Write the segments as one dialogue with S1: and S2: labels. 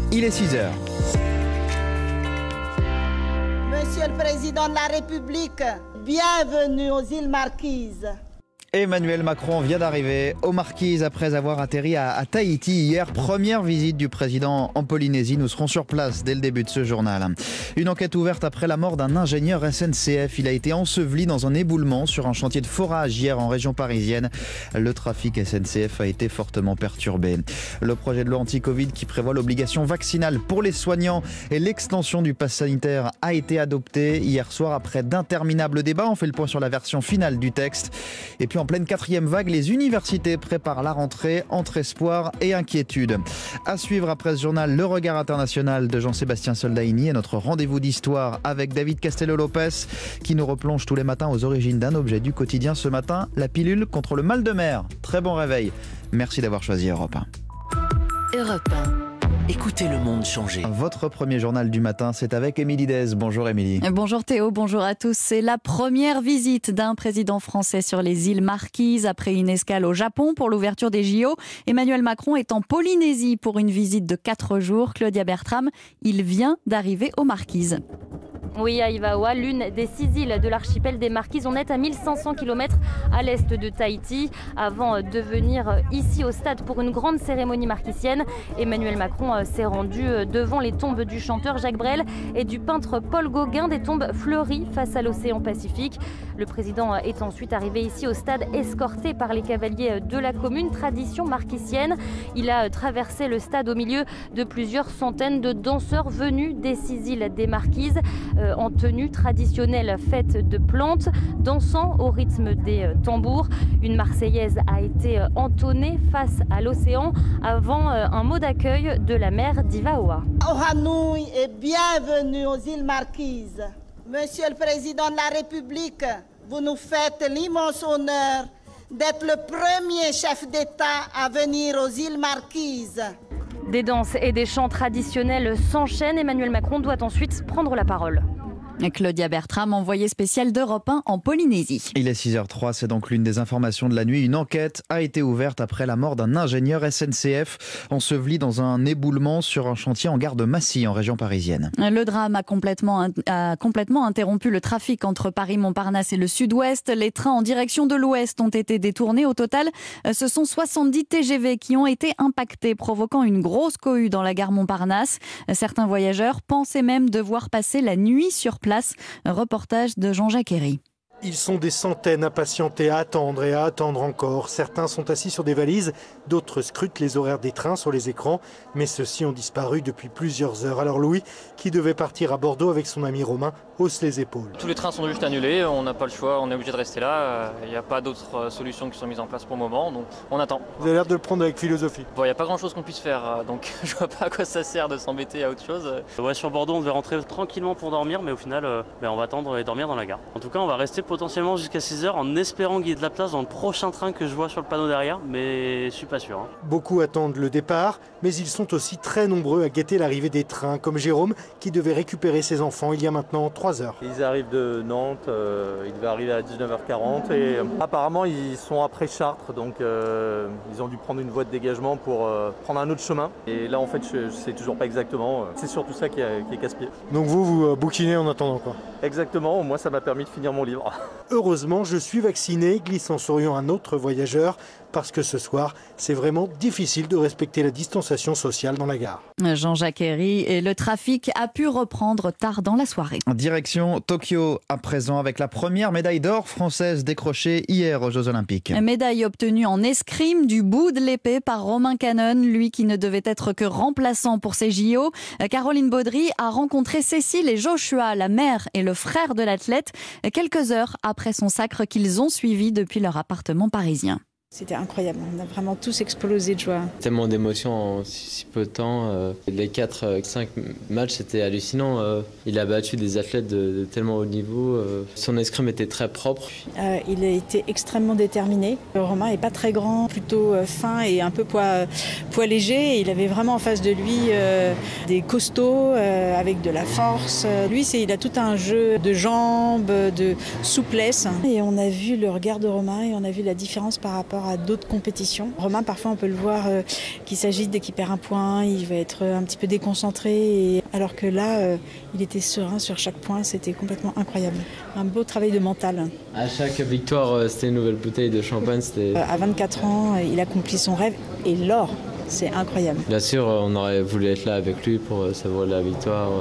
S1: Il est 6h.
S2: Monsieur le Président de la République, bienvenue aux îles Marquises.
S1: Emmanuel Macron vient d'arriver aux Marquises après avoir atterri à Tahiti hier. Première visite du président en Polynésie. Nous serons sur place dès le début de ce journal. Une enquête ouverte après la mort d'un ingénieur SNCF. Il a été enseveli dans un éboulement sur un chantier de forage hier en région parisienne. Le trafic SNCF a été fortement perturbé. Le projet de loi anti-Covid qui prévoit l'obligation vaccinale pour les soignants et l'extension du pass sanitaire a été adopté hier soir après d'interminables débats. On fait le point sur la version finale du texte. Et puis en pleine 4e vague, les universités préparent la rentrée entre espoir et inquiétude. À suivre après ce journal, le regard international de Jean-Sébastien Soldaini et notre rendez-vous d'histoire avec David Castello-Lopez qui nous replonge tous les matins aux origines d'un objet du quotidien. Ce matin, la pilule contre le mal de mer. Très bon réveil. Merci d'avoir choisi Europe 1.
S3: Europe 1. Écoutez le monde changer.
S1: Votre premier journal du matin, c'est avec Émilie Dez. Bonjour Émilie.
S4: Bonjour Théo, bonjour à tous. C'est la première visite d'un président français sur les îles Marquises après une escale au Japon pour l'ouverture des JO. Emmanuel Macron est en Polynésie pour une visite de 4 jours. Claudia Bertram, il vient d'arriver aux Marquises.
S5: Oui, à Ivaoa, l'une des 6 îles de l'archipel des Marquises. On est à 1500 km à l'est de Tahiti. Avant de venir ici au stade pour une grande cérémonie marquisienne, Emmanuel Macron s'est rendu devant les tombes du chanteur Jacques Brel et du peintre Paul Gauguin, des tombes fleuries face à l'océan Pacifique. Le président est ensuite arrivé ici au stade escorté par les cavaliers de la commune, tradition marquisienne. Il a traversé le stade au milieu de plusieurs centaines de danseurs venus des 6 îles des Marquises. En tenue traditionnelle faite de plantes, dansant au rythme des tambours. Une Marseillaise a été entonnée face à l'océan avant un mot d'accueil de la mère d'Ivaoa.
S2: Ohanui et bienvenue aux îles Marquises. Monsieur le Président de la République, vous nous faites l'immense honneur d'être le premier chef d'État à venir aux îles Marquises.
S5: Des danses et des chants traditionnels s'enchaînent. Emmanuel Macron doit ensuite prendre la parole.
S4: Claudia Bertram, envoyée spéciale d'Europe 1 en Polynésie.
S1: Il est 6h03, c'est donc l'une des informations de la nuit. Une enquête a été ouverte après la mort d'un ingénieur SNCF enseveli dans un éboulement sur un chantier en gare de Massy, en région parisienne.
S4: Le drame a complètement interrompu le trafic entre Paris-Montparnasse et le sud-ouest. Les trains en direction de l'ouest ont été détournés. Au total, ce sont 70 TGV qui ont été impactés, provoquant une grosse cohue dans la gare Montparnasse. Certains voyageurs pensaient même devoir passer la nuit sur place. Reportage de Jean-Jacques Herry.
S6: Ils sont des centaines à patienter, à attendre et à attendre encore. Certains sont assis sur des valises, d'autres scrutent les horaires des trains sur les écrans, mais ceux-ci ont disparu depuis plusieurs heures. Alors Louis, qui devait partir à Bordeaux avec son ami Romain, hausse les épaules.
S7: Tous les trains sont juste annulés, on n'a pas le choix, on est obligé de rester là. Il n'y a pas d'autres solutions qui sont mises en place pour le moment, donc on attend.
S6: Vous avez l'air de le prendre avec philosophie.
S7: Bon, il n'y a pas grand-chose qu'on puisse faire, donc je vois pas à quoi ça sert de s'embêter à autre chose.
S8: Ouais, sur Bordeaux, on devait rentrer tranquillement pour dormir, mais au final, on va attendre et dormir dans la gare. En tout cas, on va rester potentiellement jusqu'à 6h en espérant qu'il y ait de la place dans le prochain train que je vois sur le panneau derrière, mais je suis pas sûr.
S6: Beaucoup attendent le départ, mais ils sont aussi très nombreux à guetter l'arrivée des trains, comme Jérôme qui devait récupérer ses enfants il y a maintenant 3 heures.
S9: Ils arrivent de Nantes, ils devaient arriver à 19h40 et apparemment ils sont après Chartres, donc ils ont dû prendre une voie de dégagement pour prendre un autre chemin. Et là en fait je sais toujours pas exactement, c'est surtout ça qui est casse-pied.
S6: Donc vous bouquinez en attendant quoi?
S9: Exactement, moi ça m'a permis de finir mon livre.
S6: Heureusement, je suis vacciné, glisse en souriant un autre voyageur, parce que ce soir, c'est vraiment difficile de respecter la distanciation sociale dans la gare.
S4: Jean-Jacques Herry, et le trafic a pu reprendre tard dans la soirée.
S1: Direction Tokyo à présent avec la première médaille d'or française décrochée hier aux Jeux Olympiques.
S4: Médaille obtenue en escrime du bout de l'épée par Romain Cannon, lui qui ne devait être que remplaçant pour ces JO. Caroline Baudry a rencontré Cécile et Joshua, la mère et le frère de l'athlète, quelques heures après son sacre qu'ils ont suivi depuis leur appartement parisien.
S10: C'était incroyable, on a vraiment tous explosé de joie.
S11: Tellement d'émotions en si peu de temps. Les 4-5 matchs, c'était hallucinant. Il a battu des athlètes de tellement haut niveau. Son escrime était très propre.
S10: Il a été extrêmement déterminé. Romain n'est pas très grand, plutôt fin et un peu poids léger. Il avait vraiment en face de lui des costauds avec de la force. Lui, il a tout un jeu de jambes, de souplesse. Et on a vu le regard de Romain et on a vu la différence par rapport rapport à d'autres compétitions. Romain, parfois on peut le voir qui s'agite dès qu'il perd un point, il va être un petit peu déconcentré, alors que là, il était serein sur chaque point, c'était complètement incroyable. Un beau travail de mental.
S11: À chaque victoire, c'était une nouvelle bouteille de champagne.
S10: À 24 ans, il accomplit son rêve et l'or. C'est incroyable.
S11: Bien sûr, on aurait voulu être là avec lui pour savourer la victoire.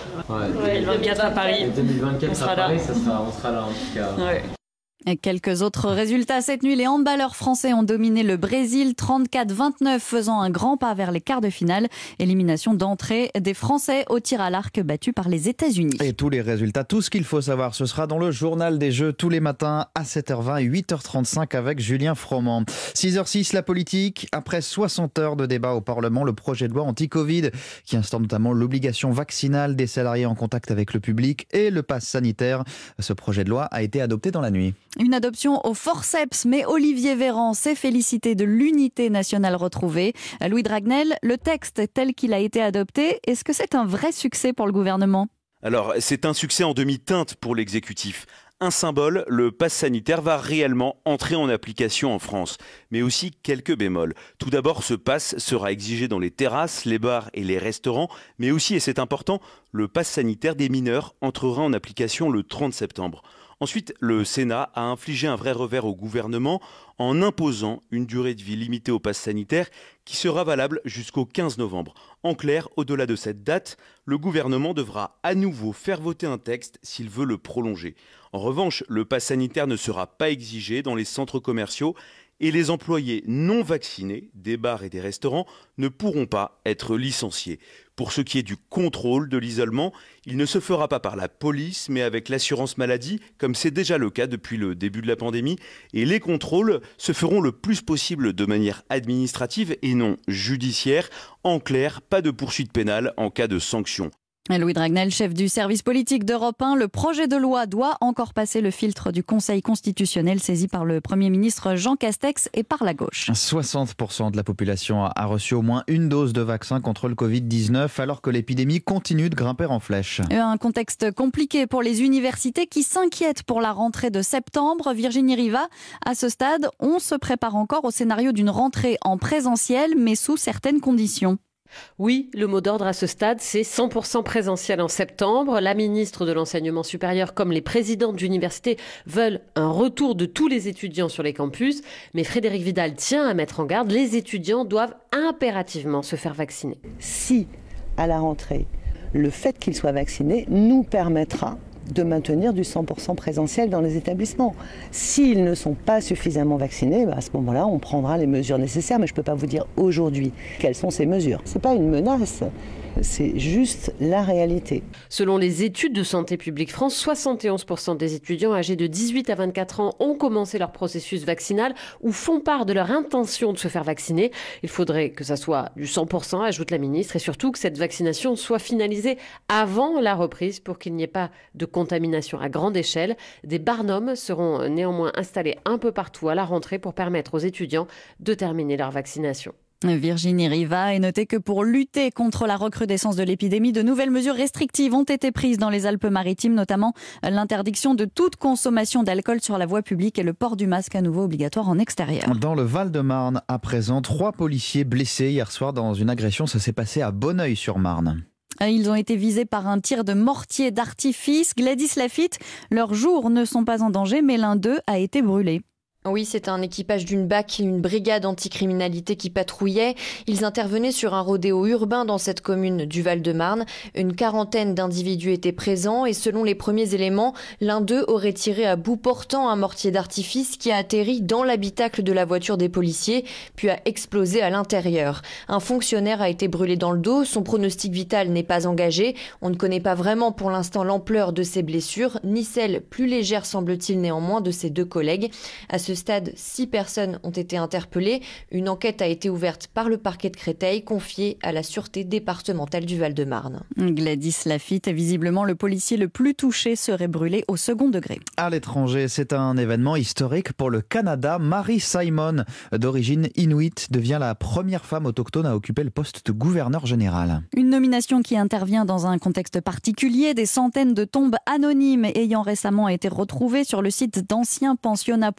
S12: 2024 à Paris.
S11: 2024 à Paris, on sera là en tout cas.
S12: Ouais.
S4: Et quelques autres résultats cette nuit. Les handballeurs français ont dominé le Brésil 34-29, faisant un grand pas vers les quarts de finale. Élimination d'entrée des Français au tir à l'arc battus par les États-Unis.
S1: Et tous les résultats, tout ce qu'il faut savoir, ce sera dans le journal des Jeux tous les matins à 7h20 et 8h35 avec Julien Froment. 6h06, la politique. Après 60 heures de débat au Parlement, le projet de loi anti-Covid qui instaure notamment l'obligation vaccinale des salariés en contact avec le public et le pass sanitaire. Ce projet de loi a été adopté dans la nuit.
S4: Une adoption au forceps, mais Olivier Véran s'est félicité de l'unité nationale retrouvée. Louis Dragnel, le texte tel qu'il a été adopté, est-ce que c'est un vrai succès pour le gouvernement ?
S13: Alors, c'est un succès en demi-teinte pour l'exécutif. Un symbole, le pass sanitaire va réellement entrer en application en France. Mais aussi quelques bémols. Tout d'abord, ce pass sera exigé dans les terrasses, les bars et les restaurants. Mais aussi, et c'est important, le pass sanitaire des mineurs entrera en application le 30 septembre. Ensuite, le Sénat a infligé un vrai revers au gouvernement en imposant une durée de vie limitée au pass sanitaire qui sera valable jusqu'au 15 novembre. En clair, au-delà de cette date, le gouvernement devra à nouveau faire voter un texte s'il veut le prolonger. En revanche, le pass sanitaire ne sera pas exigé dans les centres commerciaux et les employés non vaccinés des bars et des restaurants ne pourront pas être licenciés. Pour ce qui est du contrôle de l'isolement, il ne se fera pas par la police, mais avec l'assurance maladie, comme c'est déjà le cas depuis le début de la pandémie. Et les contrôles se feront le plus possible de manière administrative et non judiciaire. En clair, pas de poursuite pénale en cas de sanction.
S4: Louis Dragnel, chef du service politique d'Europe 1, le projet de loi doit encore passer le filtre du Conseil constitutionnel saisi par le Premier ministre Jean Castex et par la gauche.
S1: 60% de la population a reçu au moins une dose de vaccin contre le Covid-19 alors que l'épidémie continue de grimper en flèche.
S4: Un contexte compliqué pour les universités qui s'inquiètent pour la rentrée de septembre. Virginie Riva, à ce stade, on se prépare encore au scénario d'une rentrée en présentiel mais sous certaines conditions.
S12: Oui, le mot d'ordre à ce stade, c'est 100% présentiel en septembre. La ministre de l'Enseignement supérieur comme les présidents d'université veulent un retour de tous les étudiants sur les campus. Mais Frédérique Vidal tient à mettre en garde, les étudiants doivent impérativement se faire vacciner.
S14: Si, à la rentrée, le fait qu'ils soient vaccinés nous permettra de maintenir du 100% présentiel dans les établissements. S'ils ne sont pas suffisamment vaccinés, à ce moment-là, on prendra les mesures nécessaires, mais je ne peux pas vous dire aujourd'hui quelles sont ces mesures. Ce n'est pas une menace, c'est juste la réalité.
S12: Selon les études de Santé publique France, 71% des étudiants âgés de 18 à 24 ans ont commencé leur processus vaccinal ou font part de leur intention de se faire vacciner. Il faudrait que ça soit du 100%, ajoute la ministre, et surtout que cette vaccination soit finalisée avant la reprise pour qu'il n'y ait pas de contamination à grande échelle. Des barnums seront néanmoins installés un peu partout à la rentrée pour permettre aux étudiants de terminer leur vaccination.
S4: Virginie Riva, et notez que pour lutter contre la recrudescence de l'épidémie, de nouvelles mesures restrictives ont été prises dans les Alpes-Maritimes, notamment l'interdiction de toute consommation d'alcool sur la voie publique et le port du masque à nouveau obligatoire en extérieur.
S1: Dans le Val-de-Marne, à présent, 3 policiers blessés hier soir dans une agression. Ça s'est passé à Bonneuil-sur-Marne.
S4: Ils ont été visés par un tir de mortier d'artifice. Gladys Lafitte, leurs jours ne sont pas en danger, mais l'un d'eux a été brûlé.
S15: Oui, c'est un équipage d'une BAC, une brigade anticriminalité qui patrouillait. Ils intervenaient sur un rodéo urbain dans cette commune du Val-de-Marne. Une quarantaine d'individus étaient présents et selon les premiers éléments, l'un d'eux aurait tiré à bout portant un mortier d'artifice qui a atterri dans l'habitacle de la voiture des policiers, puis a explosé à l'intérieur. Un fonctionnaire a été brûlé dans le dos, son pronostic vital n'est pas engagé. On ne connaît pas vraiment pour l'instant l'ampleur de ses blessures, ni celle plus légère semble-t-il néanmoins de ses 2 collègues. À ce stade, 6 personnes ont été interpellées. Une enquête a été ouverte par le parquet de Créteil, confiée à la Sûreté départementale du Val-de-Marne.
S4: Gladys Lafitte, visiblement le policier le plus touché, serait brûlé au second degré.
S1: À l'étranger, c'est un événement historique pour le Canada. Mary Simon, d'origine inuit, devient la première femme autochtone à occuper le poste de gouverneur général.
S4: Une nomination qui intervient dans un contexte particulier. Des centaines de tombes anonymes ayant récemment été retrouvées sur le site d'anciens pensionnats pour enfants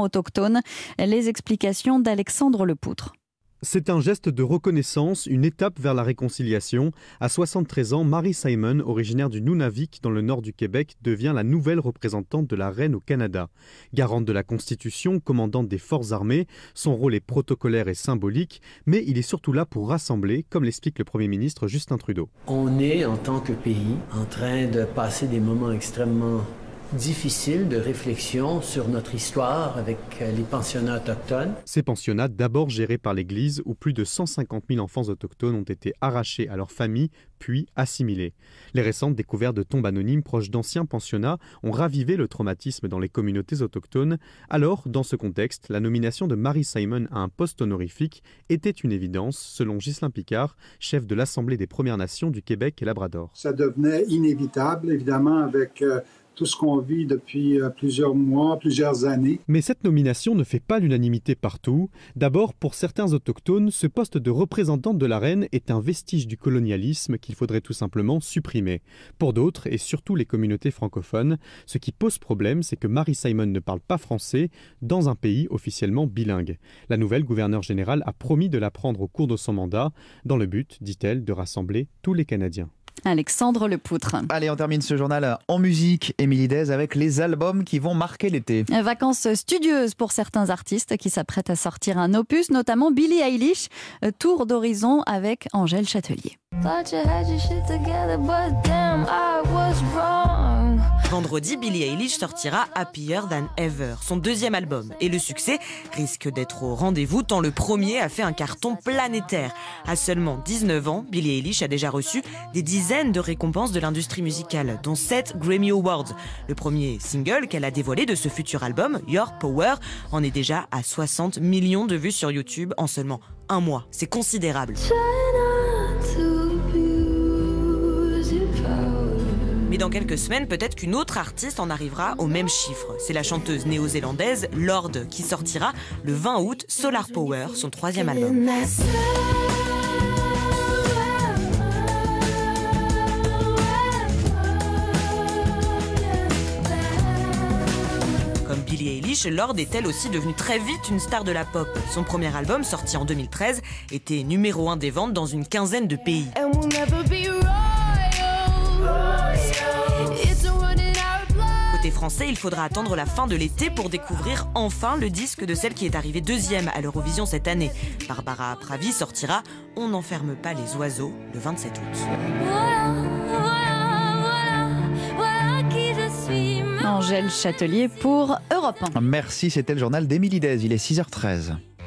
S4: autochtones. Les explications d'Alexandre Lepoutre.
S16: C'est un geste de reconnaissance, une étape vers la réconciliation. À 73 ans, Mary Simon, originaire du Nunavik dans le nord du Québec, devient la nouvelle représentante de la reine au Canada. Garante de la Constitution, commandante des forces armées, son rôle est protocolaire et symbolique, mais il est surtout là pour rassembler, comme l'explique le Premier ministre Justin Trudeau.
S17: On est, en tant que pays, en train de passer des moments extrêmement difficile de réflexion sur notre histoire avec les pensionnats autochtones.
S16: Ces pensionnats, d'abord gérés par l'Église, où plus de 150 000 enfants autochtones ont été arrachés à leur famille, puis assimilés. Les récentes découvertes de tombes anonymes proches d'anciens pensionnats ont ravivé le traumatisme dans les communautés autochtones. Alors, dans ce contexte, la nomination de Mary Simon à un poste honorifique était une évidence, selon Ghislain Picard, chef de l'Assemblée des Premières Nations du Québec et Labrador.
S18: Ça devenait inévitable, évidemment, avec tout ce qu'on vit depuis plusieurs mois, plusieurs années.
S16: Mais cette nomination ne fait pas l'unanimité partout. D'abord, pour certains autochtones, ce poste de représentante de la reine est un vestige du colonialisme qu'il faudrait tout simplement supprimer. Pour d'autres, et surtout les communautés francophones, ce qui pose problème, c'est que Mary Simon ne parle pas français dans un pays officiellement bilingue. La nouvelle gouverneure générale a promis de l'apprendre au cours de son mandat, dans le but, dit-elle, de rassembler tous les Canadiens.
S4: Alexandre Lepoutre.
S1: Allez, on termine ce journal en musique, Émilie Dez, avec les albums qui vont marquer l'été.
S4: Vacances studieuses pour certains artistes qui s'apprêtent à sortir un opus, notamment Billie Eilish, tour d'horizon avec Angèle Châtelier.
S19: Vendredi, Billie Eilish sortira Happier Than Ever, son deuxième album. Et le succès risque d'être au rendez-vous tant le premier a fait un carton planétaire. À seulement 19 ans, Billie Eilish a déjà reçu des dizaines de récompenses de l'industrie musicale, dont 7 Grammy Awards. Le premier single qu'elle a dévoilé de ce futur album, Your Power, en est déjà à 60 millions de vues sur YouTube en seulement un mois. C'est considérable. Mais dans quelques semaines, peut-être qu'une autre artiste en arrivera au même chiffre. C'est la chanteuse néo-zélandaise Lorde qui sortira le 20 août Solar Power, son troisième album. Comme Billie Eilish, Lorde est elle aussi devenue très vite une star de la pop. Son premier album, sorti en 2013, était numéro 1 des ventes dans une quinzaine de pays. Côté français, il faudra attendre la fin de l'été pour découvrir enfin le disque de celle qui est arrivée deuxième à l'Eurovision cette année. Barbara Pravi sortira On n'enferme pas les oiseaux le 27 août.
S4: Angèle Châtelier pour Europe 1.
S1: Merci, c'était le journal d'Émilie Dez, il est 6h13.